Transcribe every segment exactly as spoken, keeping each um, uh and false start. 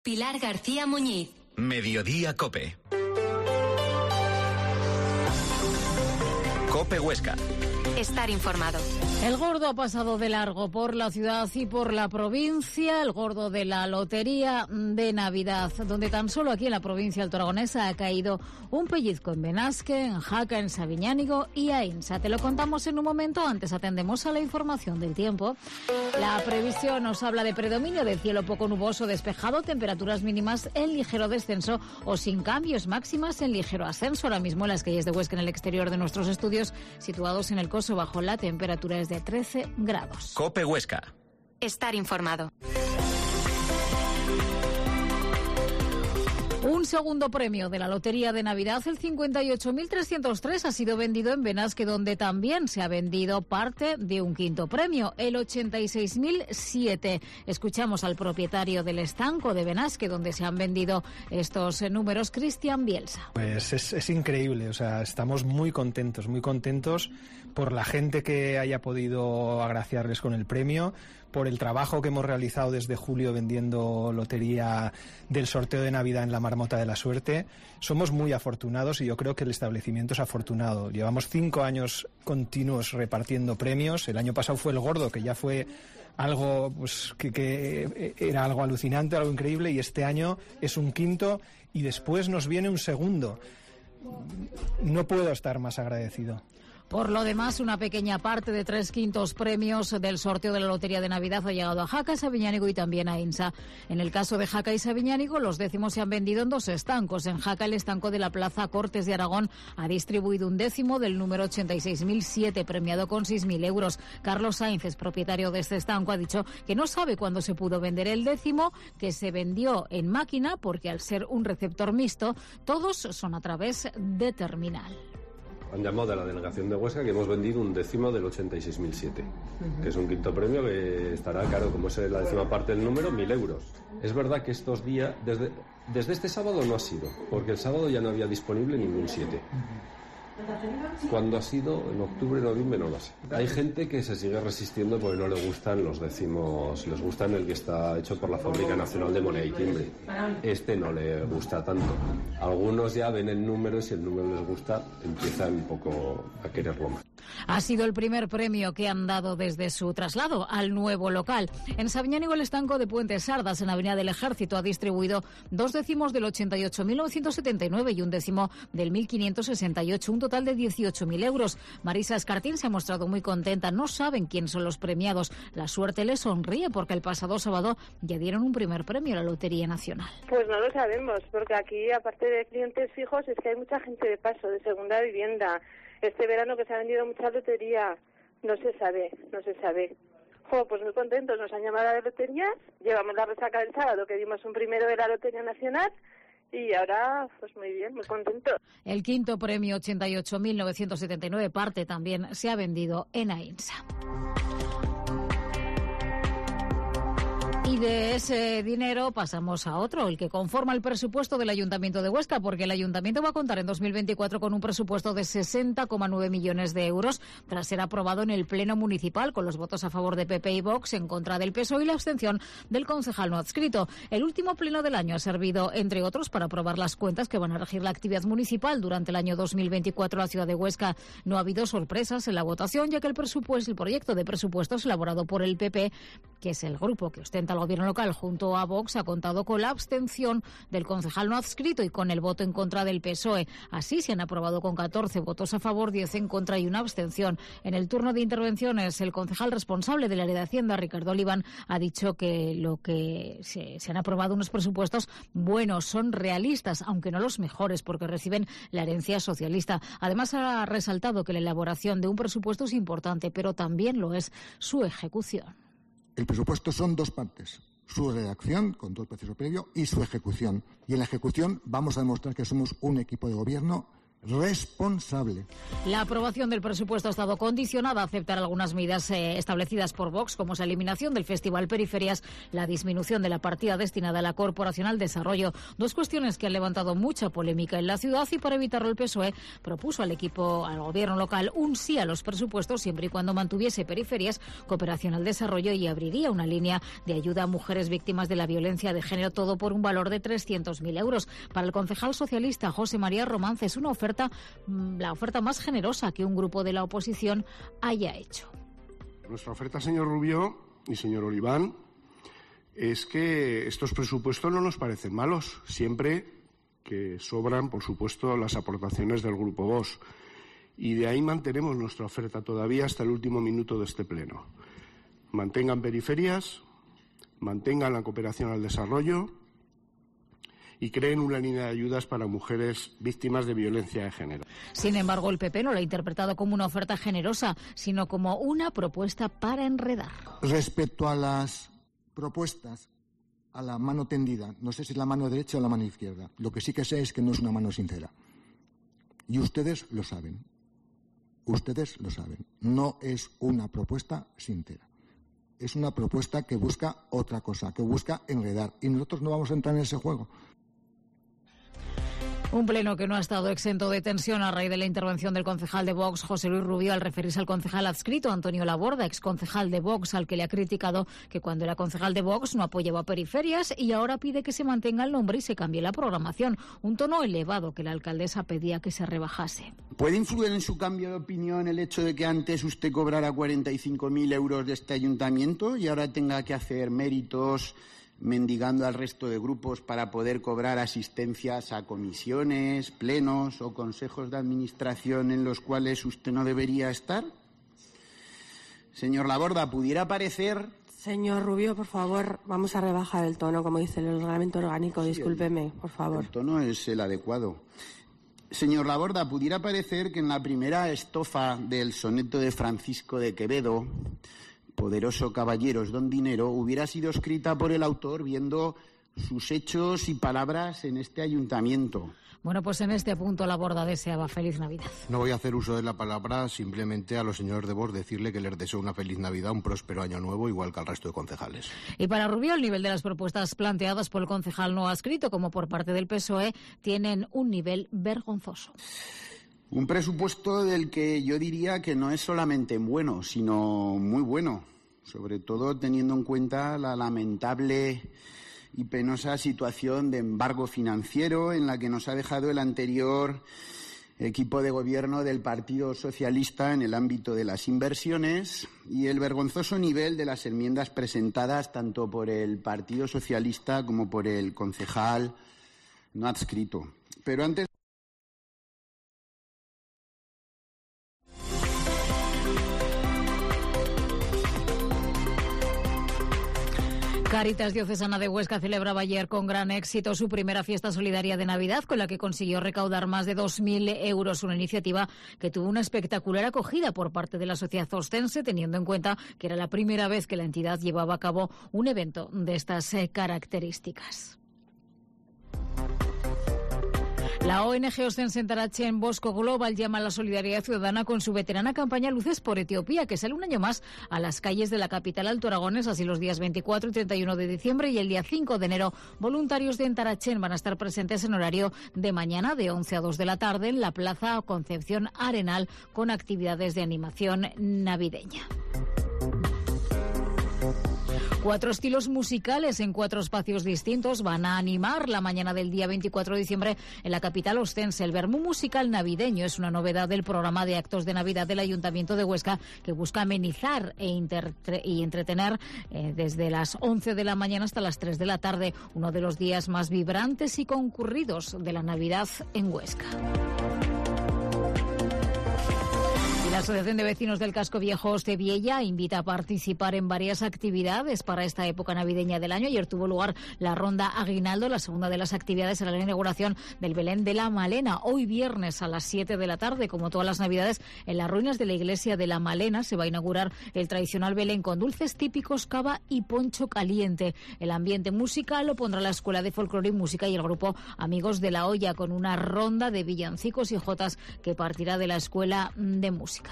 Pilar García Muñiz. Mediodía Cope. Cope Huesca. Estar informado. El gordo ha pasado de largo por la ciudad y por la provincia, el gordo de la Lotería de Navidad, donde tan solo aquí en la provincia altoaragonesa ha caído un pellizco en Benasque, en Jaca, en Sabiñánigo y Aínsa. Te lo contamos en un momento, antes atendemos a la información del tiempo. La previsión nos habla de predominio de cielo poco nuboso despejado, temperaturas mínimas en ligero descenso o sin cambios, máximas en ligero ascenso. Ahora mismo en las calles de Huesca, en el exterior de nuestros estudios, situados en el Coso Bajo, la temperatura es de trece grados. Cope Huesca. Estar informado. Un segundo premio de la Lotería de Navidad, el cincuenta y ocho mil trescientos tres, ha sido vendido en Benasque, donde también se ha vendido parte de un quinto premio, el ochenta y seis mil siete. Escuchamos al propietario del estanco de Benasque, donde se han vendido estos números, Cristian Bielsa. Pues es, es increíble, o sea, estamos muy contentos, muy contentos por la gente que haya podido agraciarles con el premio, por el trabajo que hemos realizado desde julio vendiendo lotería del sorteo de Navidad en la Marmota de la Suerte. Somos muy afortunados y yo creo que el establecimiento es afortunado. Llevamos cinco años continuos repartiendo premios. El año pasado fue el gordo, que ya fue algo pues, que, que era algo alucinante, algo increíble, y este año es un quinto y después nos viene un segundo. No puedo estar más agradecido. Por lo demás, una pequeña parte de tres quintos premios del sorteo de la Lotería de Navidad ha llegado a Jaca, Sabiñánigo y también a Aínsa. En el caso de Jaca y Sabiñánigo, los décimos se han vendido en dos estancos. En Jaca, el estanco de la Plaza Cortes de Aragón ha distribuido un décimo del número ochenta y seis mil siete, premiado con seis mil euros. Carlos Sainz, es propietario de este estanco, ha dicho que no sabe cuándo se pudo vender el décimo, que se vendió en máquina, porque al ser un receptor mixto, todos son a través de terminal. Han llamado de la delegación de Huesca que hemos vendido un décimo del ochenta y seis mil siete, uh-huh. que es un quinto premio que estará, claro, como es la décima parte del número, mil euros. Es verdad que estos días, desde, desde este sábado no ha sido, porque el sábado ya no había disponible ningún siete. Uh-huh. Cuando ha sido, en octubre, noviembre, no lo sé. Hay gente que se sigue resistiendo porque no le gustan los décimos, les gustan el que está hecho por la Fábrica Nacional de Moneda y Timbre. Este no le gusta tanto. Algunos ya ven el número y si el número les gusta, empiezan un poco a quererlo más. Ha sido el primer premio que han dado desde su traslado al nuevo local. En Sabiñánigo, el estanco de Puente Sardas, en la Avenida del Ejército, ha distribuido dos décimos del ochenta y ocho mil novecientos setenta y nueve y un décimo del mil quinientos sesenta y ocho, un total de dieciocho mil euros. Marisa Escartín se ha mostrado muy contenta. No saben quién son los premiados. La suerte les sonríe porque el pasado sábado ya dieron un primer premio a la Lotería Nacional. Pues no lo sabemos, porque aquí, aparte de clientes fijos, es que hay mucha gente de paso, de segunda vivienda. Este verano que se ha vendido mucha lotería, no se sabe, no se sabe. Jo, pues muy contentos, nos han llamado a la lotería, llevamos la resaca del sábado, que dimos un primero de la Lotería Nacional, y ahora, pues muy bien, muy contentos. El quinto premio, ochenta y ocho mil novecientos setenta y nueve, parte también se ha vendido en Aínsa. Y de ese dinero pasamos a otro, el que conforma el presupuesto del Ayuntamiento de Huesca, porque el Ayuntamiento va a contar en dos mil veinticuatro con un presupuesto de sesenta coma nueve millones de euros, tras ser aprobado en el Pleno Municipal, con los votos a favor de P P y Vox, en contra del P S O E y la abstención del concejal no adscrito. El último pleno del año ha servido, entre otros, para aprobar las cuentas que van a regir la actividad municipal durante el año dos mil veinticuatro. La ciudad de Huesca no ha habido sorpresas en la votación, ya que el presupuesto, el proyecto de presupuestos elaborado por el P P, que es el grupo que ostenta el gobierno local junto a Vox, ha contado con la abstención del concejal no adscrito y con el voto en contra del P S O E. Así se han aprobado con catorce votos a favor, diez en contra y una abstención. En el turno de intervenciones, el concejal responsable del área de Hacienda, Ricardo Oliván, ha dicho que lo que se, se han aprobado unos presupuestos buenos, son realistas, aunque no los mejores, porque reciben la herencia socialista. Además, ha resaltado que la elaboración de un presupuesto es importante, pero también lo es su ejecución. El presupuesto son dos partes: su redacción, con todo el proceso previo, y su ejecución. Y en la ejecución vamos a demostrar que somos un equipo de gobierno responsable. La aprobación del presupuesto ha estado condicionada a aceptar algunas medidas eh, establecidas por Vox, como es la eliminación del Festival Periferias, la disminución de la partida destinada a la Corporación al Desarrollo. Dos cuestiones que han levantado mucha polémica en la ciudad, y para evitarlo el P S O E propuso al equipo, al gobierno local, un sí a los presupuestos siempre y cuando mantuviese Periferias, Cooperación al Desarrollo, y abriría una línea de ayuda a mujeres víctimas de la violencia de género, todo por un valor de trescientos mil euros. Para el concejal socialista José María Romance es una oferta la oferta más generosa que un grupo de la oposición haya hecho. Nuestra oferta, señor Rubio y señor Oliván, es que estos presupuestos no nos parecen malos, siempre que sobran, por supuesto, las aportaciones del Grupo Vox. Y de ahí mantenemos nuestra oferta todavía hasta el último minuto de este pleno. Mantengan Periferias, mantengan la cooperación al desarrollo y creen una línea de ayudas para mujeres víctimas de violencia de género. Sin embargo, el P P no lo ha interpretado como una oferta generosa, sino como una propuesta para enredar. Respecto a las propuestas, a la mano tendida, no sé si es la mano derecha o la mano izquierda. Lo que sí que sé es que no es una mano sincera. Y ustedes lo saben. Ustedes lo saben. No es una propuesta sincera. Es una propuesta que busca otra cosa, que busca enredar. Y nosotros no vamos a entrar en ese juego. Un pleno que no ha estado exento de tensión a raíz de la intervención del concejal de Vox, José Luis Rubio, al referirse al concejal adscrito, Antonio Laborda, exconcejal de Vox, al que le ha criticado que cuando era concejal de Vox no apoyaba Periferias y ahora pide que se mantenga el nombre y se cambie la programación. Un tono elevado que la alcaldesa pedía que se rebajase. ¿Puede influir en su cambio de opinión el hecho de que antes usted cobrara cuarenta y cinco mil euros de este ayuntamiento y ahora tenga que hacer méritos mendigando al resto de grupos para poder cobrar asistencias a comisiones, plenos o consejos de administración en los cuales usted no debería estar? Señor Laborda, ¿pudiera parecer? Señor Rubio, por favor, vamos a rebajar el tono, como dice el reglamento orgánico. Sí, discúlpeme, el, por favor. El tono es el adecuado. Señor Laborda, ¿pudiera parecer que en la primera estrofa del soneto de Francisco de Quevedo, Poderoso caballeros don dinero, hubiera sido escrita por el autor viendo sus hechos y palabras en este ayuntamiento? Bueno, pues en este punto Laborda deseaba feliz Navidad. No voy a hacer uso de la palabra, simplemente a los señores de Vox decirle que les deseo una feliz Navidad, un próspero año nuevo, igual que al resto de concejales. Y para Rubio, el nivel de las propuestas planteadas por el concejal no adscrito, como por parte del P S O E, tienen un nivel vergonzoso. Un presupuesto del que yo diría que no es solamente bueno, sino muy bueno, sobre todo teniendo en cuenta la lamentable y penosa situación de embargo financiero en la que nos ha dejado el anterior equipo de gobierno del Partido Socialista en el ámbito de las inversiones y el vergonzoso nivel de las enmiendas presentadas tanto por el Partido Socialista como por el concejal no adscrito. Pero antes Cáritas Diocesana de Huesca celebraba ayer con gran éxito su primera fiesta solidaria de Navidad, con la que consiguió recaudar más de dos mil euros, una iniciativa que tuvo una espectacular acogida por parte de la sociedad ostense, teniendo en cuenta que era la primera vez que la entidad llevaba a cabo un evento de estas eh, características. La O N G Ostense Tarachen Bosco Global llama a la solidaridad ciudadana con su veterana campaña Luces por Etiopía, que sale un año más a las calles de la capital alto aragonesa, así los días veinticuatro y treinta y uno de diciembre, y el día cinco de enero voluntarios de Tarachen van a estar presentes en horario de mañana de once a dos de la tarde en la Plaza Concepción Arenal con actividades de animación navideña. Cuatro estilos musicales en cuatro espacios distintos van a animar la mañana del día veinticuatro de diciembre en la capital ostense. El Vermú musical navideño es una novedad del programa de actos de Navidad del Ayuntamiento de Huesca, que busca amenizar e intertre- y entretener eh, desde las once de la mañana hasta las tres de la tarde, uno de los días más vibrantes y concurridos de la Navidad en Huesca. La Asociación de Vecinos del Casco Viejo de Viella invita a participar en varias actividades para esta época navideña del año. Ayer tuvo lugar la ronda Aguinaldo, la segunda de las actividades era la inauguración del Belén de la Malena. Hoy viernes a las siete de la tarde, como todas las navidades, en las ruinas de la iglesia de la Malena se va a inaugurar el tradicional Belén con dulces típicos, cava y poncho caliente. El ambiente musical lo pondrá la Escuela de Folclore y Música y el grupo Amigos de la Olla, con una ronda de villancicos y jotas que partirá de la Escuela de Música.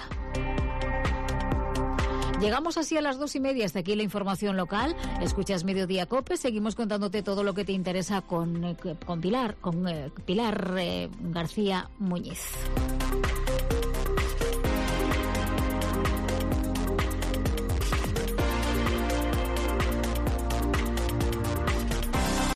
Llegamos así a las dos y media. Hasta aquí la información local. Escuchas Mediodía Cope. Seguimos contándote todo lo que te interesa con, con Pilar, con eh, Pilar eh, García Muñiz.